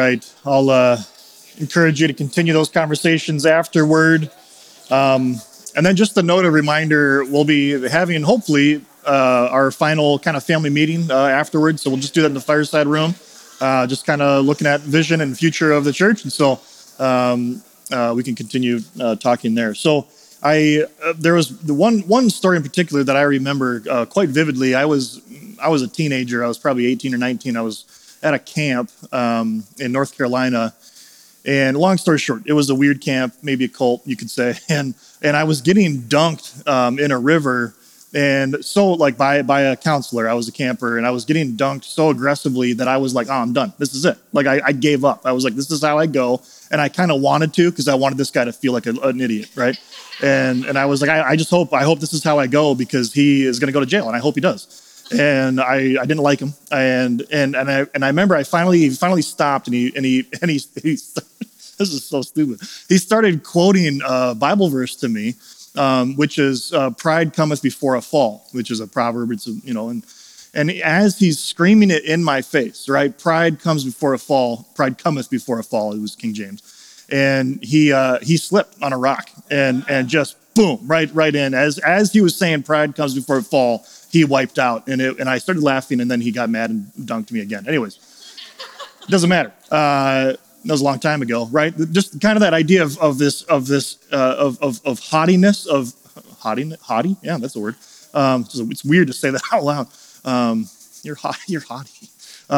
right. I'll encourage you to continue those conversations afterward. And then just a note, a reminder, we'll be having, hopefully, our final kind of family meeting afterwards. So we'll just do that in the fireside room, just kind of looking at vision and future of the church. And so we can continue talking there. So there was the one story in particular that I remember quite vividly. I was a teenager. I was probably 18 or 19. I was at a camp in North Carolina. And long story short, it was a weird camp, maybe a cult, you could say. And I was getting dunked in a river, and so like by a counselor. I was a camper, and I was getting dunked so aggressively that I was like, oh, I'm done. This is it. Like I gave up. I was like, this is how I go. And I kind of wanted to, because I wanted this guy to feel like an idiot, right? And I was like, I hope this is how I go, because he is going to go to jail, and I hope he does. And I didn't like him, and I remember I finally stopped, and he this is so stupid. He started quoting a Bible verse to me, which is "Pride cometh before a fall," which is a proverb. It's and as he's screaming it in my face, right? Pride comes before a fall. Pride cometh before a fall. It was King James, and he slipped on a rock and just boom, right in as he was saying, "Pride comes before a fall." He wiped out, and I started laughing, and then he got mad and dunked me again. Anyways, it doesn't matter. That was a long time ago, right? Just kind of that idea of haughtiness, haughty. Yeah, that's the word. So it's weird to say that out loud. You're haughty.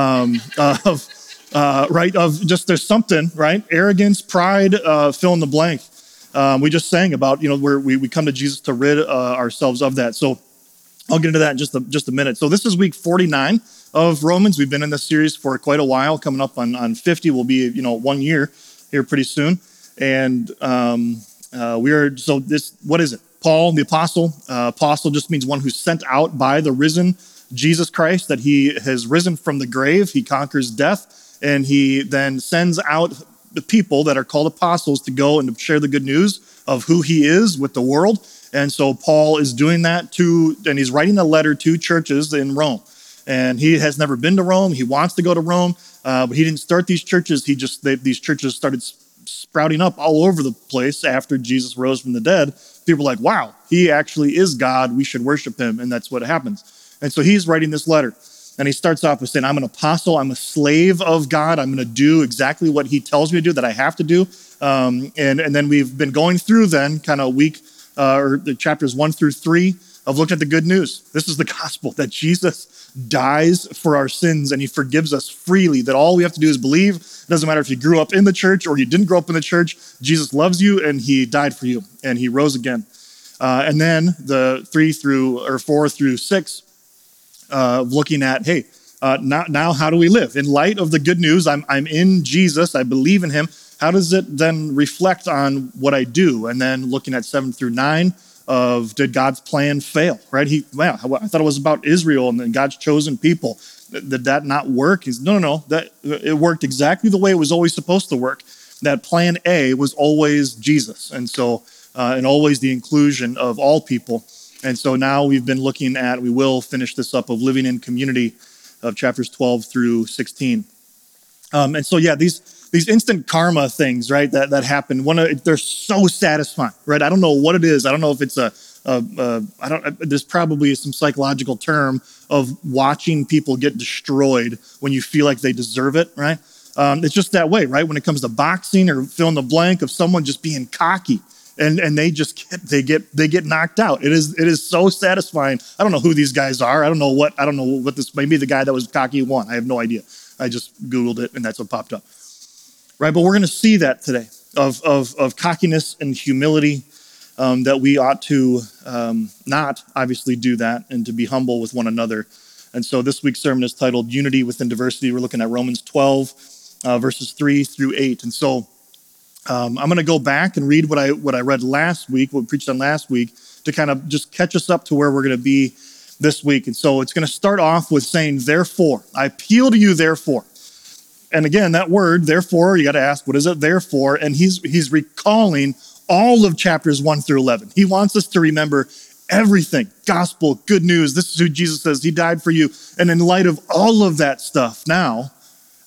Right? Of just there's something, right? Arrogance, pride, fill in the blank. We just sang about where we come to Jesus to rid ourselves of that. So I'll get into that in just a minute. So this is week 49 of Romans. We've been in this series for quite a while. Coming up on 50 will be 1 year here pretty soon. And what is it? Paul, the apostle. Apostle just means one who's sent out by the risen Jesus Christ, that he has risen from the grave. He conquers death, and he then sends out the people that are called apostles to go and to share the good news of who he is with the world. And so Paul is doing that and he's writing a letter to churches in Rome. And he has never been to Rome. He wants to go to Rome, but he didn't start these churches. These churches started sprouting up all over the place after Jesus rose from the dead. People are like, wow, he actually is God. We should worship him. And that's what happens. And so he's writing this letter. And he starts off with saying, I'm an apostle. I'm a slave of God. I'm going to do exactly what he tells me to do, that I have to do. And then we've been going through then kind of or the chapters 1 through 3 of looking at the good news. This is the gospel, that Jesus dies for our sins and he forgives us freely, that all we have to do is believe. It doesn't matter if you grew up in the church or you didn't grow up in the church. Jesus loves you and he died for you and he rose again. And then the 4 through 6 looking at, now how do we live? In light of the good news, I'm in Jesus, I believe in him. How does it then reflect on what I do? And then looking at 7 through 9 of, did God's plan fail, right? I thought it was about Israel and then God's chosen people. Did that not work? No, that it worked exactly the way it was always supposed to work. That plan A was always Jesus. And so, and always the inclusion of all people. And so now we've been looking at, we will finish this up, of living in community of chapters 12 through 16. And so, these instant karma things, right, that happen, they're so satisfying, right? I don't know what it is. I don't know if it's there's probably some psychological term of watching people get destroyed when you feel like they deserve it, right? It's just that way, right? When it comes to boxing or fill in the blank of someone just being cocky and they get knocked out. It is so satisfying. I don't know who these guys are. I don't know what this, maybe the guy that was cocky won. I have no idea. I just Googled it and that's what popped up. Right, but we're going to see that today of cockiness and humility, that we ought to not obviously do that, and to be humble with one another. And so this week's sermon is titled Unity Within Diversity. We're looking at Romans 12, verses 3 through 8. And so I'm going to go back and read what I read last week, what we preached on last week, to kind of just catch us up to where we're going to be this week. And so it's going to start off with saying, therefore, I appeal to you, therefore. And again, that word, therefore, you got to ask, what is it therefore? And he's recalling all of chapters 1 through 11. He wants us to remember everything. Gospel, good news. This is who Jesus says. He died for you. And in light of all of that stuff, now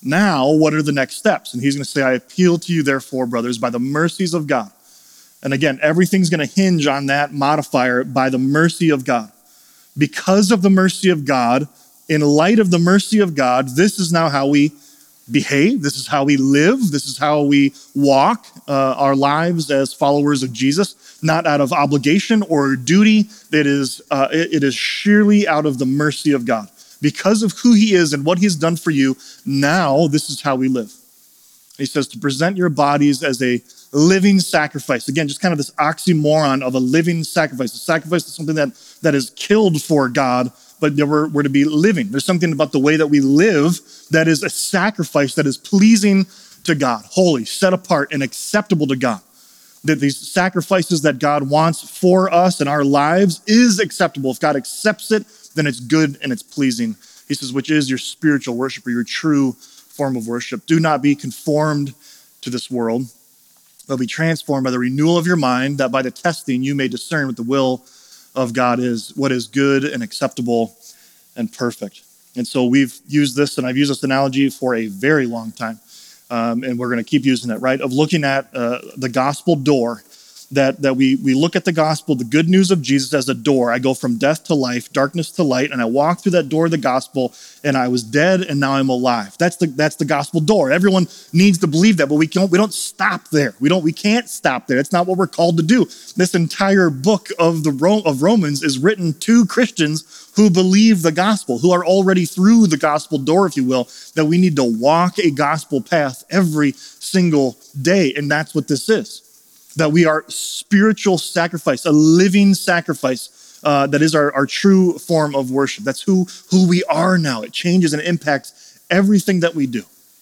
Now, what are the next steps? And he's going to say, I appeal to you, therefore, brothers, by the mercies of God. And again, everything's going to hinge on that modifier, by the mercy of God. Because of the mercy of God, in light of the mercy of God, this is now how we behave. This is how we live. This is how we walk our lives as followers of Jesus, not out of obligation or duty. It is sheerly out of the mercy of God. Because of who he is and what he's done for you, now this is how we live. He says to present your bodies as a living sacrifice. Again, just kind of this oxymoron of a living sacrifice. A sacrifice is something that is killed for God, but we're to be living. There's something about the way that we live that is a sacrifice that is pleasing to God, holy, set apart, and acceptable to God. That these sacrifices that God wants for us in our lives is acceptable. If God accepts it, then it's good and it's pleasing. He says, which is your spiritual worship or your true form of worship. Do not be conformed to this world, but be transformed by the renewal of your mind, that by the testing you may discern what the will of God is, what is good and acceptable and perfect. And so we've used this, and I've used this analogy for a very long time, and we're going to keep using it, right? Of looking at the gospel door, that we look at the gospel, the good news of Jesus as a door. I go from death to life, darkness to light, and I walk through that door of the gospel, and I was dead, and now I'm alive. That's the gospel door. Everyone needs to believe that, but we don't stop there. We can't stop there. It's not what we're called to do. This entire book of Romans is written to Christians who believe the gospel, who are already through the gospel door, if you will, that we need to walk a gospel path every single day, and that's what this is. That we are spiritual sacrifice, a living sacrifice that is our true form of worship. That's who we are now. It changes and impacts everything that we do.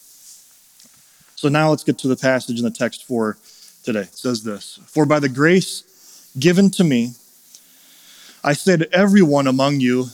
So now let's get to the passage in the text for today. It says this, for by the grace given to me, I say to everyone among you,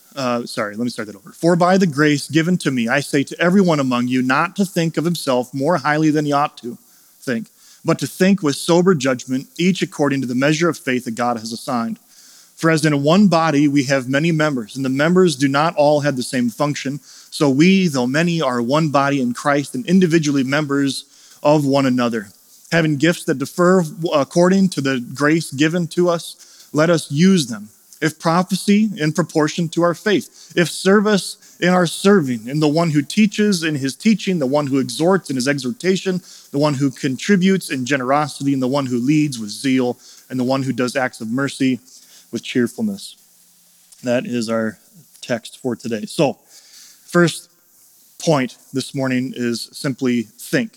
For by the grace given to me, I say to everyone among you not to think of himself more highly than he ought to think, but to think with sober judgment, each according to the measure of faith that God has assigned. For as in one body we have many members, and the members do not all have the same function, so we, though many, are one body in Christ and individually members of one another. Having gifts that differ according to the grace given to us, let us use them. If prophecy, in proportion to our faith. If service, in our serving. In the one who teaches, in his teaching. The one who exhorts, in his exhortation. The one who contributes, in generosity. And the one who leads, with zeal. And the one who does acts of mercy, with cheerfulness. That is our text for today. So, first point this morning is simply think.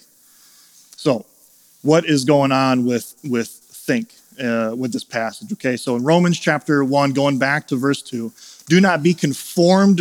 So, what is going on with think? With this passage, okay? So in Romans chapter 1, going back to verse 2, do not be conformed to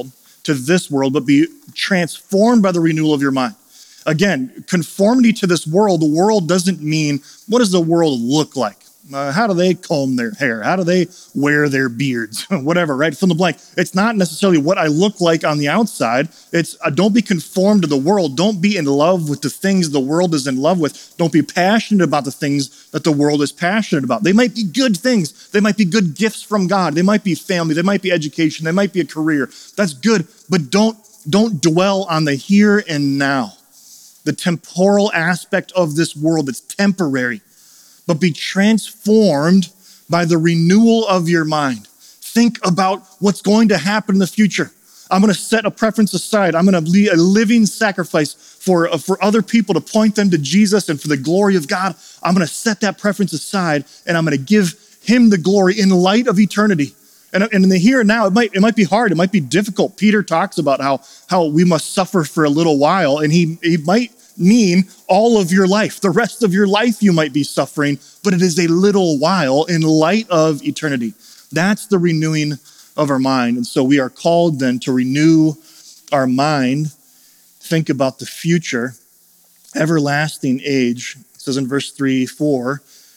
this world, but be transformed by the renewal of your mind. Again, conformity to this world, the world doesn't mean, what does the world look like? How do they comb their hair? How do they wear their beards? Whatever, right? Fill in the blank. It's not necessarily what I look like on the outside. It's don't be conformed to the world. Don't be in love with the things the world is in love with. Don't be passionate about the things that the world is passionate about. They might be good things. They might be good gifts from God. They might be family. They might be education. They might be a career. That's good, but don't dwell on the here and now. The temporal aspect of this world that's temporary. But be transformed by the renewal of your mind. Think about what's going to happen in the future. I'm going to set a preference aside. I'm going to be a living sacrifice for other people to point them to Jesus and for the glory of God. I'm going to set that preference aside and I'm going to give him the glory in light of eternity. And in the here and now, it might be hard. It might be difficult. Peter talks about how we must suffer for a little while, and he might mean all of your life. The rest of your life you might be suffering, but it is a little while in light of eternity. That's the renewing of our mind. And so we are called then to renew our mind, think about the future, everlasting age. It says in verse 3-4,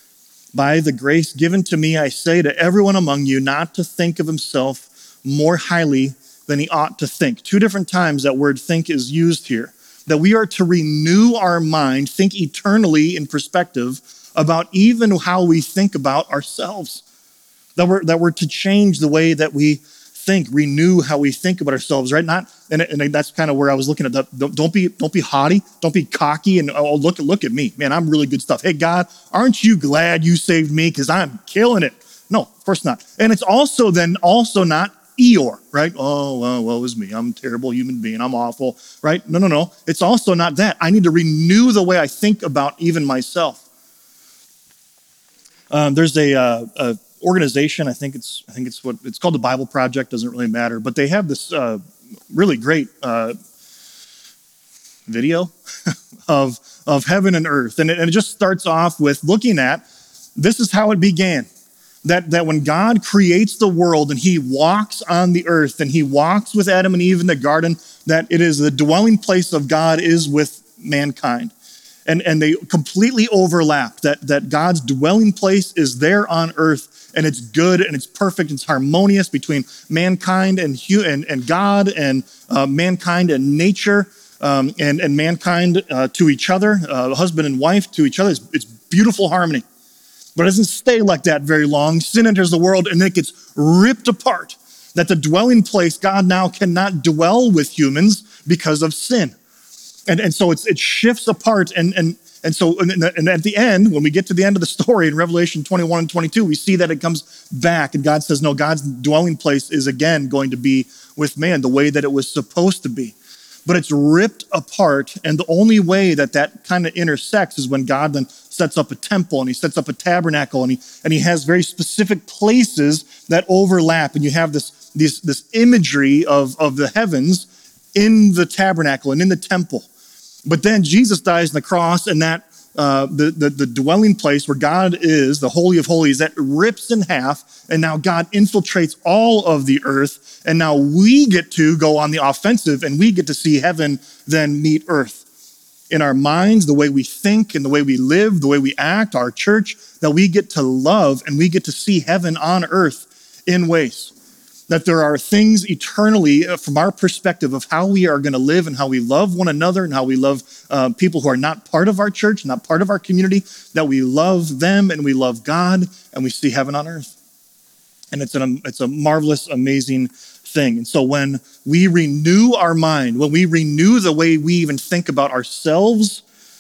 by the grace given to me, I say to everyone among you not to think of himself more highly than he ought to think. 2 different times that word think is used here. That we are to renew our mind, think eternally in perspective about even how we think about ourselves. That we're to change the way that we renew how we think about ourselves, right? And that's kind of where I was looking at that. Don't be haughty, don't be cocky, and oh, look at me, man, I'm really good stuff. Hey, God, aren't you glad you saved me? Because I'm killing it. No, of course not. And it's also not Eeyore, right? Oh, well, woe is me. I'm a terrible human being. I'm awful, right? No. It's also not that. I need to renew the way I think about even myself. There's a organization. I think it's what it's called, the Bible Project. Doesn't really matter, but they have this really great video of heaven and earth, and it just starts off with looking at this is how it began. That when God creates the world and he walks on the earth and he walks with Adam and Eve in the garden, that it is the dwelling place of God is with mankind. And they completely overlap, that God's dwelling place is there on earth, and it's good and it's perfect, it's harmonious between mankind and God, and mankind and nature, and mankind to each other, husband and wife to each other. It's beautiful harmony. But it doesn't stay like that very long. Sin enters the world and it gets ripped apart. That the dwelling place, God now cannot dwell with humans because of sin. And so it shifts apart. And so at the end, when we get to the end of the story in Revelation 21 and 22, we see that it comes back and God says, no, God's dwelling place is again going to be with man the way that it was supposed to be. But it's ripped apart, and the only way that kind of intersects is when God then sets up a temple and he sets up a tabernacle, and he has very specific places that overlap, and you have this imagery of the heavens in the tabernacle and in the temple. But then Jesus dies on the cross, and that the dwelling place where God is, the Holy of Holies, that rips in half, and now God infiltrates all of the earth, and now we get to go on the offensive, and we get to see heaven then meet earth. In our minds, the way we think and the way we live, the way we act, our church, that we get to love and we get to see heaven on earth in ways. That there are things eternally from our perspective of how we are going to live and how we love one another and how we love people who are not part of our church, not part of our community, that we love them and we love God and we see heaven on earth. And it's a marvelous, amazing thing. And so when we renew our mind, when we renew the way we even think about ourselves,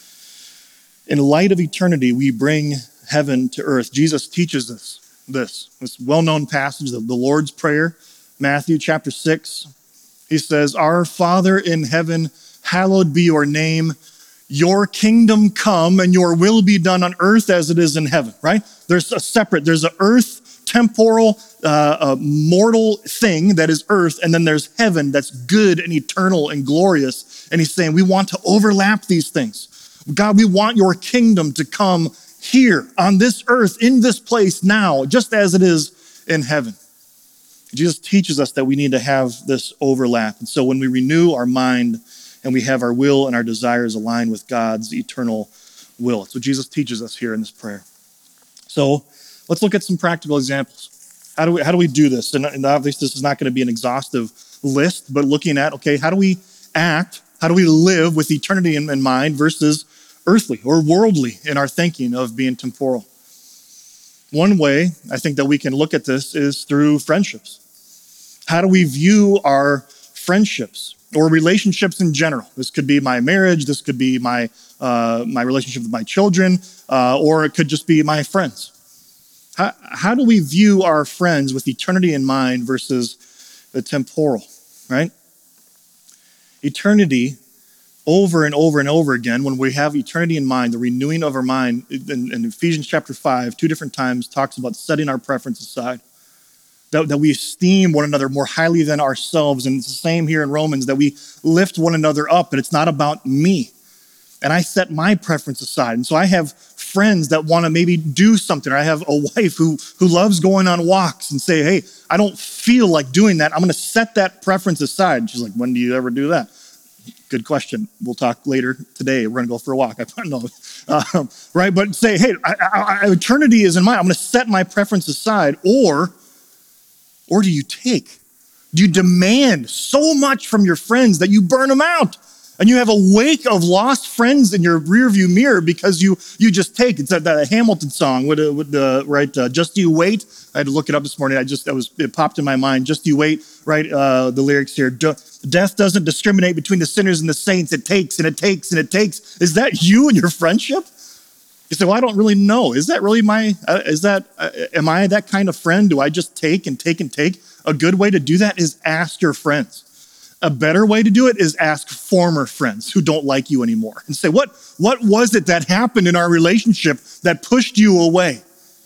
in light of eternity, we bring heaven to earth. Jesus teaches us this well-known passage of the Lord's Prayer, Matthew chapter 6. He says, "Our Father in heaven, hallowed be your name. Your kingdom come and your will be done on earth as it is in heaven," right? There's an earth, temporal, mortal thing that is earth, and then there's heaven that's good and eternal and glorious. And he's saying, we want to overlap these things. God, we want your kingdom to come here on this earth, in this place now, just as it is in heaven. Jesus teaches us that we need to have this overlap. And so when we renew our mind and we have our will and our desires aligned with God's eternal will, that's what Jesus teaches us here in this prayer. So let's look at some practical examples. How do we do this? And obviously this is not going to be an exhaustive list, but looking at, okay, how do we act? How do we live with eternity in mind versus earthly or worldly in our thinking of being temporal? One way I think that we can look at this is through friendships. How do we view our friendships or relationships in general? This could be my marriage, this could be my relationship with my children, or it could just be my friends. How do we view our friends with eternity in mind versus the temporal, right? Eternity, over and over and over again, when we have eternity in mind, the renewing of our mind, in Ephesians chapter 5, 2 different times, talks about setting our preference aside. That we esteem one another more highly than ourselves. And it's the same here in Romans, that we lift one another up, but it's not about me. And I set my preference aside. And so I have friends that want to maybe do something. Or I have a wife who loves going on walks and say, hey, I don't feel like doing that. I'm going to set that preference aside. And she's like, when do you ever do that? Good question. We'll talk later today. We're going to go for a walk. I don't know. Right? But say, hey, eternity is in mind. I'm going to set my preference aside. Or do you take? Do you demand so much from your friends that you burn them out? And you have a wake of lost friends in your rearview mirror because you just take, it's that Hamilton song, Just You Wait. I had to look it up this morning. It popped in my mind. Just You Wait, right? The lyrics here. Death doesn't discriminate between the sinners and the saints. It takes and it takes and it takes. Is that you and your friendship? You say, well, I don't really know. Is that really am I that kind of friend? Do I just take and take and take? A good way to do that is ask your friends. A better way to do it is ask former friends who don't like you anymore and say, what was it that happened in our relationship that pushed you away?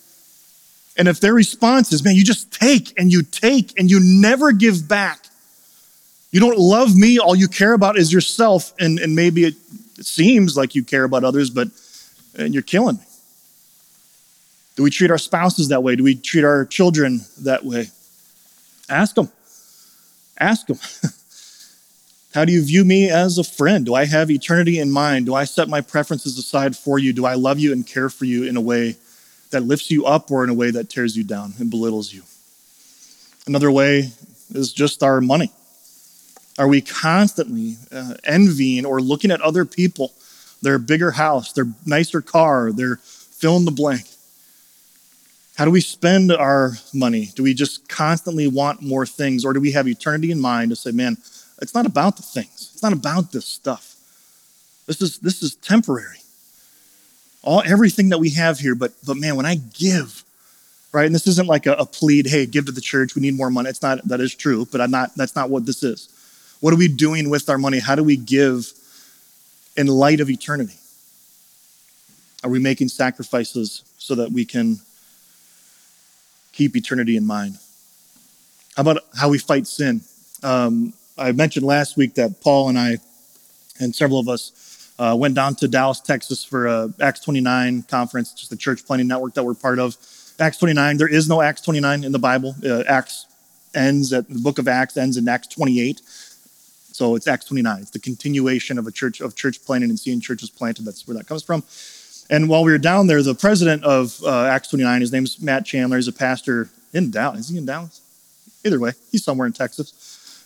And if their response is, man, you just take and you never give back. You don't love me. All you care about is yourself. And maybe it seems like you care about others, but you're killing me. Do we treat our spouses that way? Do we treat our children that way? Ask them. Ask them. How do you view me as a friend? Do I have eternity in mind? Do I set my preferences aside for you? Do I love you and care for you in a way that lifts you up or in a way that tears you down and belittles you? Another way is just our money. Are we constantly envying or looking at other people, their bigger house, their nicer car, their fill in the blank? How do we spend our money? Do we just constantly want more things, or do we have eternity in mind to say, man, it's not about the things. It's not about this stuff. This is temporary. Everything that we have here, but man, when I give, right? And this isn't like a plead, hey, give to the church, we need more money. It's not, that is true, but that's not what this is. What are we doing with our money? How do we give in light of eternity? Are we making sacrifices so that we can keep eternity in mind? How about how we fight sin? I mentioned last week that Paul and I and several of us went down to Dallas, Texas for a Acts 29 conference, just the church planning network that we're part of. Acts 29, there is no Acts 29 in the Bible. The book of Acts ends in Acts 28. So it's Acts 29. It's the continuation of church planning and seeing churches planted. That's where that comes from. And while we were down there, the president of Acts 29, his name is Matt Chandler. He's a pastor in Dallas. Is he in Dallas? Either way, he's somewhere in Texas.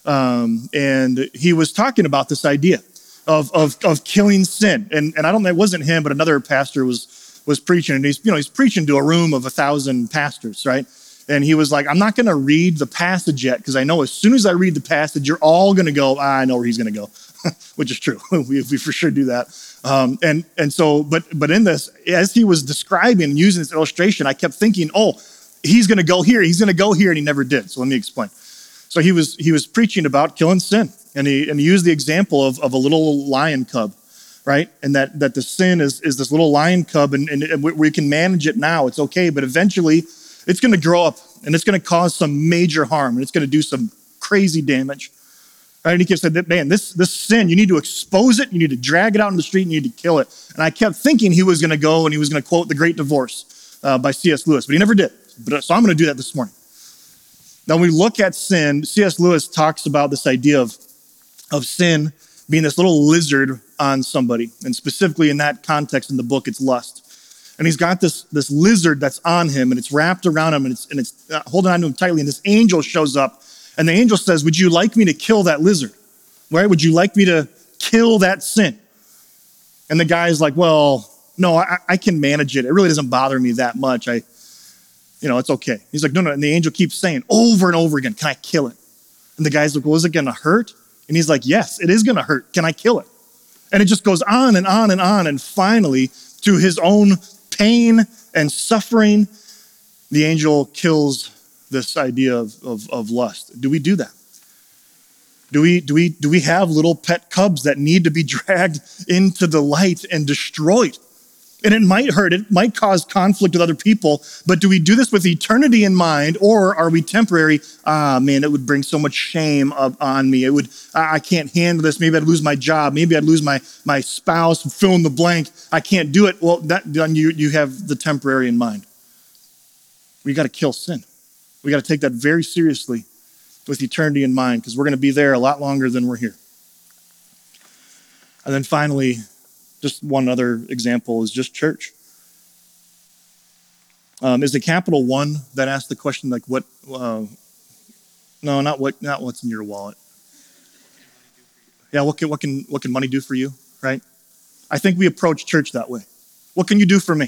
And he was talking about this idea of killing sin. And I don't know, it wasn't him, but another pastor was preaching. And he's preaching to a room of 1,000 pastors, right? And he was like, I'm not going to read the passage yet, because I know as soon as I read the passage, you're all going to go, I know where he's going to go, which is true. we for sure do that. But in this, as he was describing and using this illustration, I kept thinking, he's going to go here, and he never did. So let me explain. So he was preaching about killing sin, and he used the example of a little lion cub, right? And that the sin is this little lion cub, and we can manage it now. It's okay, but eventually it's going to grow up, and it's going to cause some major harm, and it's going to do some crazy damage. Right? And he kept saying, man, this sin, you need to expose it, you need to drag it out in the street, and you need to kill it. And I kept thinking he was going to go and he was going to quote The Great Divorce by C.S. Lewis, but he never did. So I'm going to do that this morning. Now, when we look at sin, C.S. Lewis talks about this idea of sin being this little lizard on somebody. And specifically in that context in the book, it's lust. And he's got this lizard that's on him, and it's wrapped around him, and it's holding on to him tightly. And this angel shows up, and the angel says, would you like me to kill that lizard? Right? Would you like me to kill that sin? And the guy's like, well, no, I can manage it. It really doesn't bother me that much. It's okay. He's like, no. And the angel keeps saying over and over again, can I kill it? And the guy's like, well, is it going to hurt? And he's like, yes, it is going to hurt. Can I kill it? And it just goes on and on and on. And finally, to his own pain and suffering, the angel kills this idea of lust. Do we do that? Do we have little pet cubs that need to be dragged into the light and destroyed? And it might hurt, it might cause conflict with other people, but do we do this with eternity in mind, or are we temporary? Man, it would bring so much shame on me. I can't handle this. Maybe I'd lose my job. Maybe I'd lose my spouse, fill in the blank. I can't do it. Well, then you have the temporary in mind. We got to kill sin. We got to take that very seriously with eternity in mind, because we're going to be there a lot longer than we're here. And then finally, just one other example is just church. Is it Capital One that asked the question, like, what? No, not what's in your wallet. Yeah, what can money do for you, right? I think we approach church that way. What can you do for me?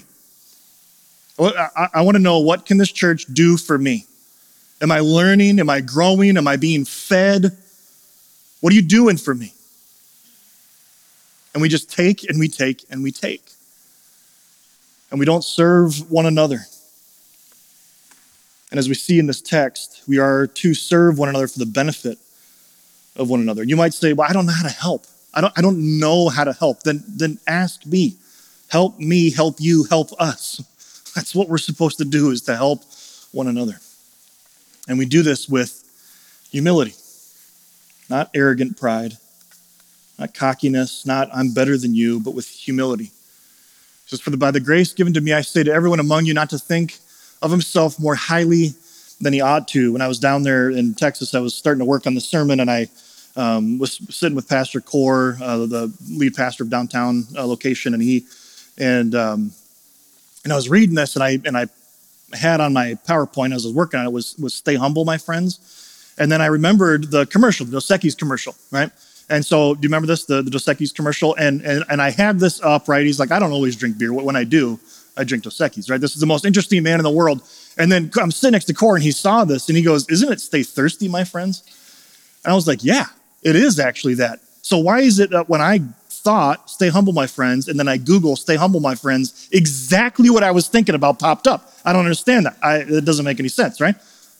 I want to know, what can this church do for me? Am I learning? Am I growing? Am I being fed? What are you doing for me? And we just take and we take and we take. And we don't serve one another. And as we see in this text, we are to serve one another for the benefit of one another. You might say, well, I don't know how to help. I don't know how to help. Then ask me. Help me, help you, help us. That's what we're supposed to do, is to help one another. And we do this with humility, not arrogant pride, not cockiness, not I'm better than you, but with humility. It says, by the grace given to me, I say to everyone among you not to think of himself more highly than he ought to. When I was down there in Texas, I was starting to work on the sermon, and I was sitting with Pastor Core, the lead pastor of downtown location, and I was reading this, and I had on my PowerPoint as I was working on it was "Stay humble, my friends," and then I remembered the commercial, the Dos Equis commercial, right? And so, do you remember this, the Dos Equis commercial? And I had this up, right? He's like, I don't always drink beer. When I do, I drink Dos Equis, right? This is the most interesting man in the world. And then I'm sitting next to Core, and he saw this, and he goes, "Isn't it stay thirsty, my friends?" And I was like, yeah, it is actually that. So why is it that when I thought, stay humble, my friends, and then I Google, stay humble, my friends, exactly what I was thinking about popped up? I don't understand that. It doesn't make any sense, right?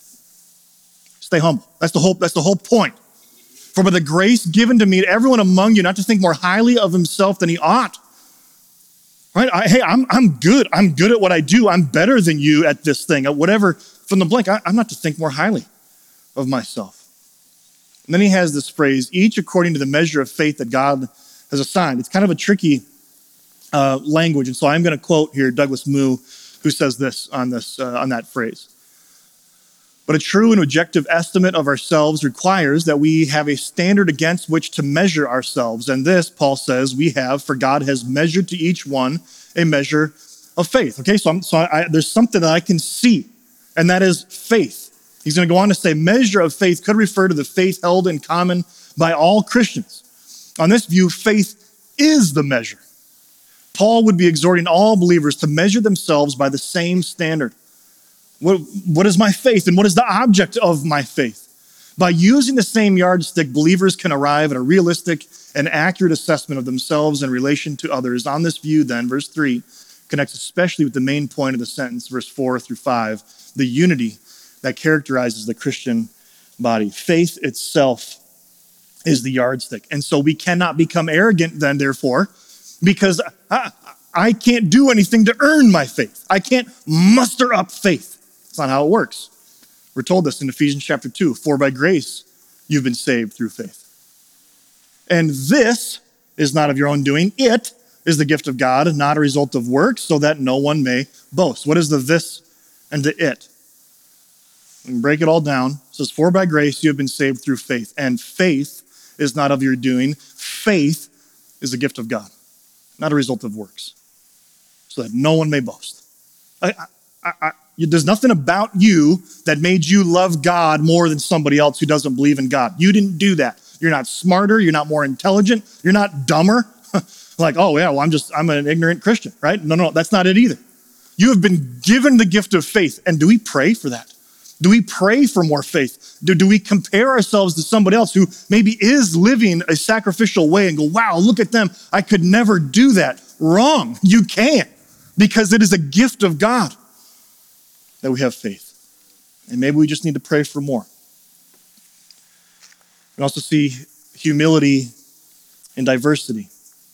Stay humble. That's the whole point. For by the grace given to me, to everyone among you, not to think more highly of himself than he ought. Right? I'm good. I'm good at what I do. I'm better than you at this thing, at whatever, from the blank. I'm not to think more highly of myself. And then he has this phrase, each according to the measure of faith that God has assigned. It's kind of a tricky language. And so I'm going to quote here Douglas Moo, who says this on that phrase. But a true and objective estimate of ourselves requires that we have a standard against which to measure ourselves. And this, Paul says, we have, for God has measured to each one a measure of faith. Okay, so there's something that I can see, and that is faith. He's going to go on to say, measure of faith could refer to the faith held in common by all Christians. On this view, faith is the measure. Paul would be exhorting all believers to measure themselves by the same standard. What is my faith, and what is the object of my faith? By using the same yardstick, believers can arrive at a realistic and accurate assessment of themselves in relation to others. On this view, then, verse 3 connects especially with the main point of the sentence, verse 4 through 5, the unity that characterizes the Christian body. Faith itself is the yardstick. And so we cannot become arrogant then, therefore, because I can't do anything to earn my faith. I can't muster up faith. That's not how it works. We're told this in Ephesians chapter 2, for by grace you've been saved through faith. And this is not of your own doing. It is the gift of God, not a result of works, so that no one may boast. What is the this and the it? We can break it all down. It says, for by grace you have been saved through faith. And faith is not of your doing. Faith is a gift of God, not a result of works, so that no one may boast. There's nothing about you that made you love God more than somebody else who doesn't believe in God. You didn't do that. You're not smarter. You're not more intelligent. You're not dumber. Like, oh yeah, well, I'm an ignorant Christian, right? No, that's not it either. You have been given the gift of faith. And do we pray for that? Do we pray for more faith? Do we compare ourselves to somebody else who maybe is living a sacrificial way and go, wow, look at them. I could never do that. Wrong. You can't, because it is a gift of God that we have faith. And maybe we just need to pray for more. We also see humility and diversity.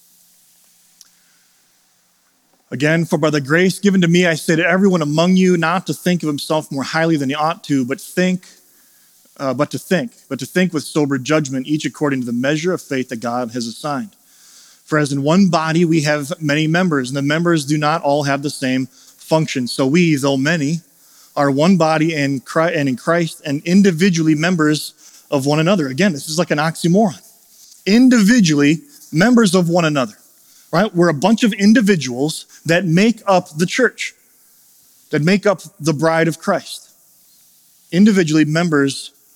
Again, for by the grace given to me, I say to everyone among you not to think of himself more highly than he ought to, but to think with sober judgment, each according to the measure of faith that God has assigned. For as in one body we have many members, and the members do not all have the same function. So we, though many, are one body in Christ and individually members of one another. Again, this is like an oxymoron. Individually members of one another, right? We're a bunch of individuals that make up the church, that make up the bride of Christ. Individually members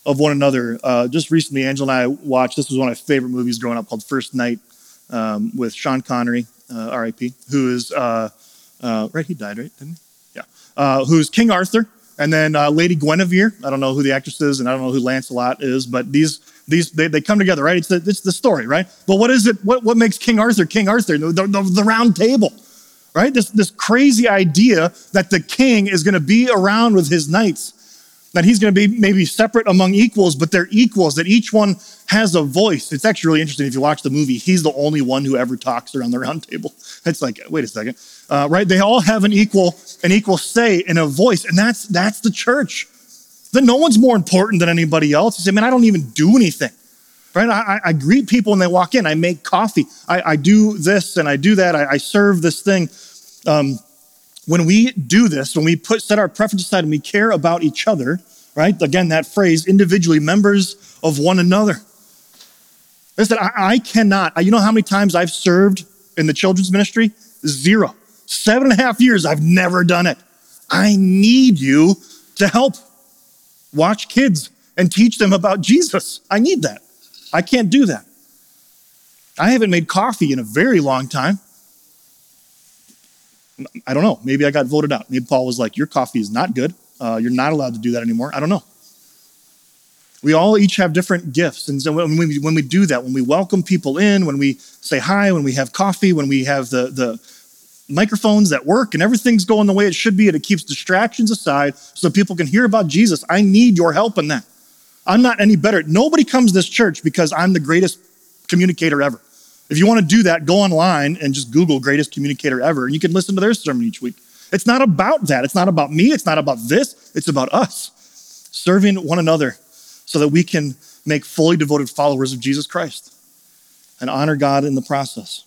of one another. Just recently, Angela and I watched, this was one of my favorite movies growing up, called First Night, with Sean Connery, R.I.P., who is, right, he died, right, didn't he? Yeah. Who's King Arthur, and then Lady Guinevere. I don't know who the actress is, and I don't know who Lancelot is, but they come together, right? It's the story, right? But what is it? What makes King Arthur King Arthur? The round table, right? This crazy idea that the king is going to be around with his knights, that he's going to be maybe separate among equals, but they're equals, that each one has a voice. It's actually really interesting. If you watch the movie, he's the only one who ever talks around the round table. It's like, wait a second, right? They all have an equal say and a voice, and that's the church. That no one's more important than anybody else. You say, man, I don't even do anything, right? I greet people when they walk in. I make coffee. I do this and I do that. I serve this thing. When we do this, when we set our preferences aside and we care about each other, right? Again, that phrase, individually, members of one another. Listen, I cannot, you know how many times I've served in the children's ministry? 0. 7.5 years, I've never done it. I need you to help watch kids and teach them about Jesus. I need that. I can't do that. I haven't made coffee in a very long time. I don't know. Maybe I got voted out. Maybe Paul was like, your coffee is not good. You're not allowed to do that anymore. I don't know. We all each have different gifts. And so when we do that, when we welcome people in, when we say hi, when we have coffee, when we have the microphones that work and everything's going the way it should be, and it keeps distractions aside so people can hear about Jesus, I need your help in that. I'm not any better. Nobody comes to this church because I'm the greatest communicator ever. If you want to do that, go online and just Google greatest communicator ever, and you can listen to their sermon each week. It's not about that. It's not about me. It's not about this. It's about us serving one another so that we can make fully devoted followers of Jesus Christ and honor God in the process.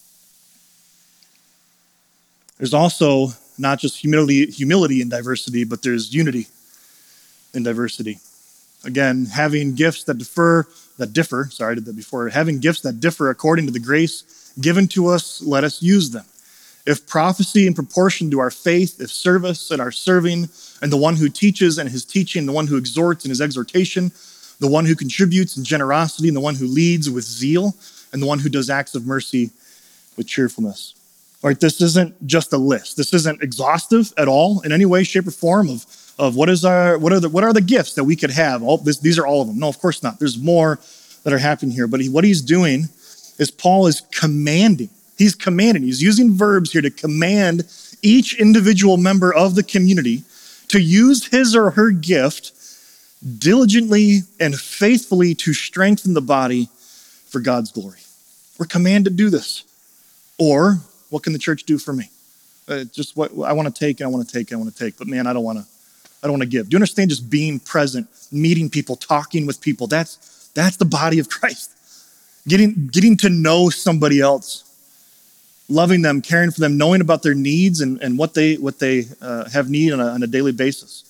There's also not just humility in diversity, but there's unity in diversity. Again, having gifts that differ, sorry, I did that before. Having gifts that differ according to the grace given to us, let us use them. If prophecy in proportion to our faith, if service and our serving, and the one who teaches and his teaching, the one who exhorts in his exhortation, the one who contributes in generosity, and the one who leads with zeal, and the one who does acts of mercy with cheerfulness. All right, this isn't just a list. This isn't exhaustive at all in any way, shape, or form of what are the gifts that we could have. These are all of them. No, of course not. There's more that are happening here. But what he's doing is Paul is commanding. He's commanding. He's using verbs here to command each individual member of the community to use his or her gift diligently and faithfully to strengthen the body for God's glory. We're commanded to do this. Or what can the church do for me? Just what I want to take, and I want to take, and I want to take. But man, I don't want to give. Do you understand? Just being present, meeting people, talking with people. That's the body of Christ. Getting to know somebody else, loving them, caring for them, knowing about their needs and what they have need on a daily basis.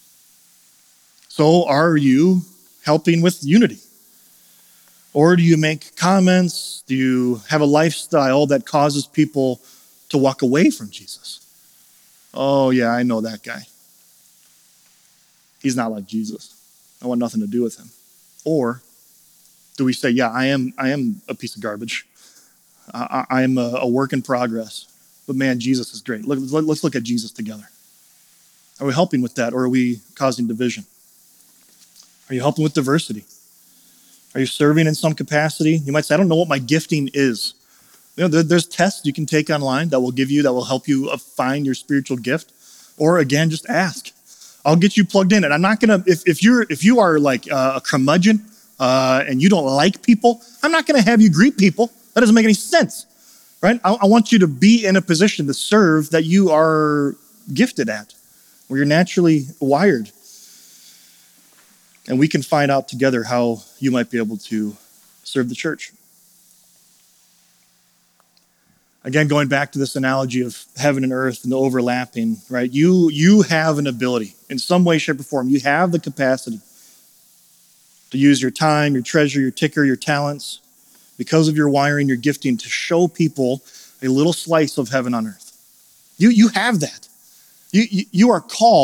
So are you helping with unity? Or do you make comments? Do you have a lifestyle that causes people to walk away from Jesus? Oh yeah, I know that guy. He's not like Jesus. I want nothing to do with him. Or do we say, yeah, I am a piece of garbage. I am a work in progress. But man, Jesus is great. Let's look at Jesus together. Are we helping with that, or are we causing division? Are you helping with diversity? Are you serving in some capacity? You might say, I don't know what my gifting is. You know, there's tests you can take online that will help you find your spiritual gift. Or again, just ask. I'll get you plugged in. And I'm not gonna, if you are like a curmudgeon and you don't like people, I'm not gonna have you greet people. That doesn't make any sense, right? I want you to be in a position to serve that you are gifted at, where you're naturally wired. And we can find out together how you might be able to serve the church. Again, going back to this analogy of heaven and earth and the overlapping, right? You have an ability in some way, shape, or form. You have the capacity to use your time, your treasure, your ticker, your talents, because of your wiring, your gifting, to show people a little slice of heaven on earth. You have that. You are called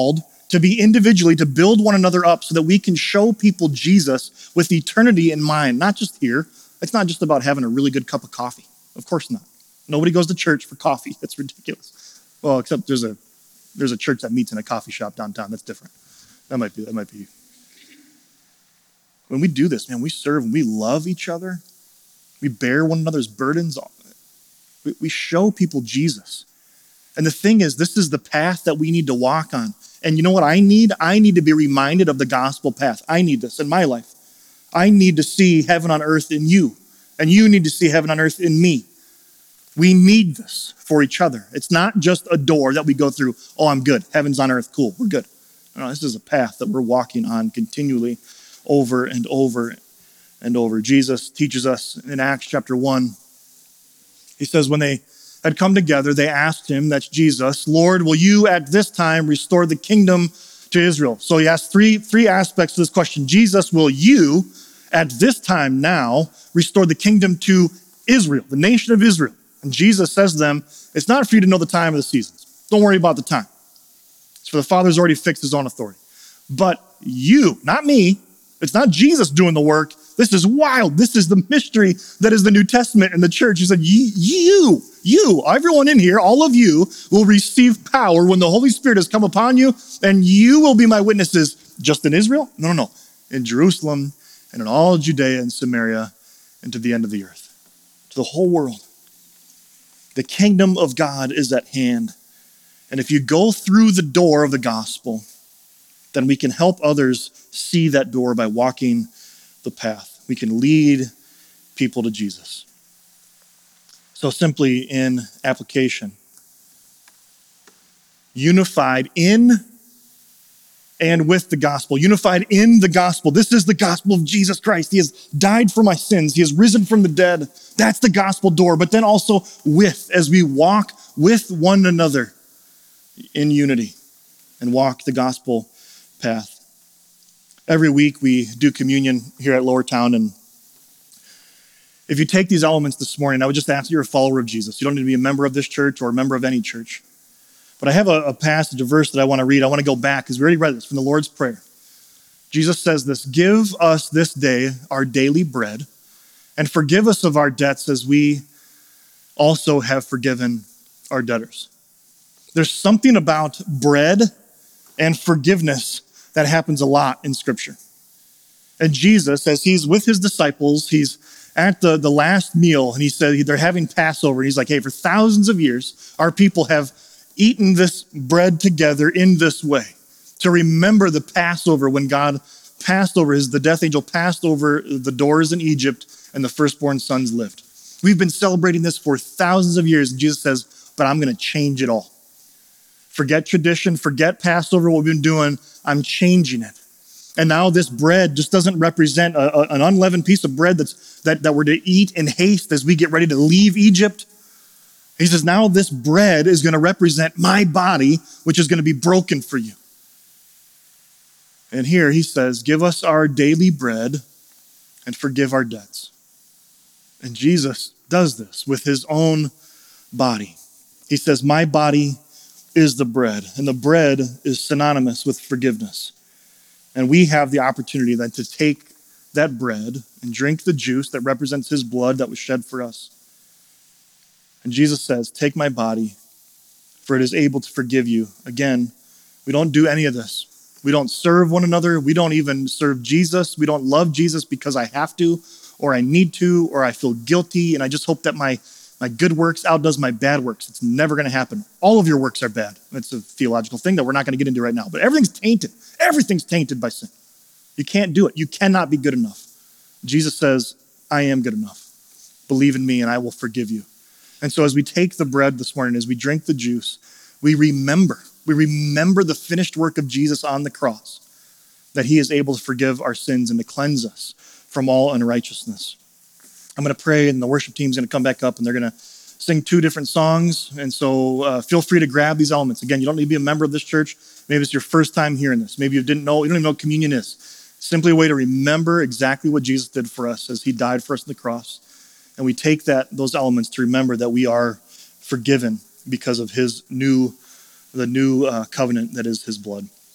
to be individually, to build one another up so that we can show people Jesus with eternity in mind, not just here. It's not just about having a really good cup of coffee. Of course not. Nobody goes to church for coffee. That's ridiculous. Well, except there's a church that meets in a coffee shop downtown. That's different. That might be. When we do this, man, we serve and we love each other. We bear one another's burdens. We show people Jesus. And the thing is, this is the path that we need to walk on. And you know what I need? I need to be reminded of the gospel path. I need this in my life. I need to see heaven on earth in you. And you need to see heaven on earth in me. We need this for each other. It's not just a door that we go through. Oh, I'm good. Heaven's on earth. Cool. We're good. No, this is a path that we're walking on continually over and over and over. Jesus teaches us in Acts chapter 1. He says, when they had come together, they asked him, that's Jesus, Lord, will you at this time restore the kingdom to Israel? So he asked three aspects to this question. Jesus, will you at this time now restore the kingdom to Israel, the nation of Israel? And Jesus says to them, it's not for you to know the time of the seasons. Don't worry about the time. It's for the Father's already fixed his own authority. But you, not me, it's not Jesus doing the work. This is wild. This is the mystery that is the New Testament and the church. He said, you, everyone in here, all of you will receive power when the Holy Spirit has come upon you, and you will be my witnesses just in Israel? No. In Jerusalem and in all Judea and Samaria and to the end of the earth, to the whole world. The kingdom of God is at hand. And if you go through the door of the gospel, then we can help others see that door by walking the path. We can lead people to Jesus. So simply in application, unified in and with the gospel, unified in the gospel. This is the gospel of Jesus Christ. He has died for my sins. He has risen from the dead. That's the gospel door. But then also as we walk with one another in unity and walk the gospel path. Every week we do communion here at Lower Town, and if you take these elements this morning, I would just ask that you're a follower of Jesus. You don't need to be a member of this church or a member of any church. But I have a passage, a verse that I want to read. I want to go back because we already read this from the Lord's Prayer. Jesus says this, give us this day our daily bread and forgive us of our debts as we also have forgiven our debtors. There's something about bread and forgiveness that happens a lot in Scripture. And Jesus, as he's with his disciples, he's at the last meal, and he said they're having Passover. And he's like, hey, for thousands of years, our people have eaten this bread together in this way to remember the Passover when God passed over, the death angel passed over the doors in Egypt and the firstborn sons lived. We've been celebrating this for thousands of years. And Jesus says, but I'm going to change it all. Forget tradition, forget Passover, what we've been doing. I'm changing it. And now this bread just doesn't represent an unleavened piece of bread that we're to eat in haste as we get ready to leave Egypt. He says, now this bread is going to represent my body, which is going to be broken for you. And here he says, give us our daily bread and forgive our debts. And Jesus does this with his own body. He says, my body is the bread, and the bread is synonymous with forgiveness. And we have the opportunity then to take that bread and drink the juice that represents his blood that was shed for us. And Jesus says, take my body, for it is able to forgive you. Again, we don't do any of this. We don't serve one another. We don't even serve Jesus. We don't love Jesus because I have to, or I need to, or I feel guilty, and I just hope that my good works outdoes my bad works. It's never going to happen. All of your works are bad. It's a theological thing that we're not going to get into right now, but everything's tainted. Everything's tainted by sin. You can't do it. You cannot be good enough. Jesus says, I am good enough. Believe in me and I will forgive you. And so as we take the bread this morning, as we drink the juice, we remember the finished work of Jesus on the cross, that he is able to forgive our sins and to cleanse us from all unrighteousness. I'm going to pray, and the worship team's going to come back up, and they're going to sing 2 different songs. And so feel free to grab these elements. Again, you don't need to be a member of this church. Maybe it's your first time hearing this. Maybe you don't even know what communion is. Simply a way to remember exactly what Jesus did for us as he died for us on the cross. And we take those elements to remember that we are forgiven because of the new covenant that is his blood.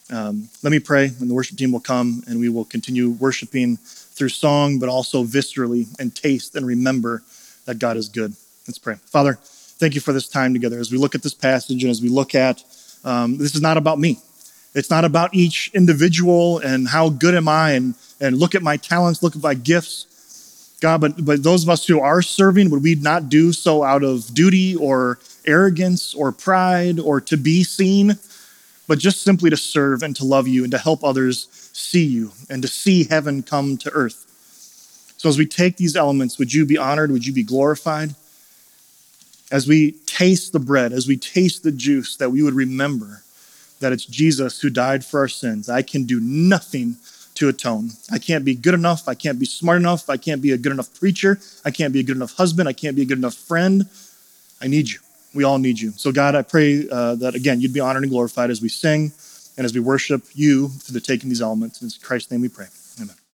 Let me pray, and the worship team will come, and we will continue worshiping through song, but also viscerally and taste and remember that God is good. Let's pray. Father, thank you for this time together. As we look at this passage and as we look at, this is not about me. It's not about each individual and how good am I and look at my talents, look at my gifts. God, but those of us who are serving, would we not do so out of duty or arrogance or pride or to be seen, but just simply to serve and to love you and to help others see you and to see heaven come to earth. So as we take these elements, would you be honored? Would you be glorified? As we taste the bread, as we taste the juice, that we would remember that it's Jesus who died for our sins. I can do nothing to atone. I can't be good enough. I can't be smart enough. I can't be a good enough preacher. I can't be a good enough husband. I can't be a good enough friend. I need you. We all need you. So God, I pray that, again, you'd be honored and glorified as we sing and as we worship you through the taking these elements. In Christ's name we pray. Amen.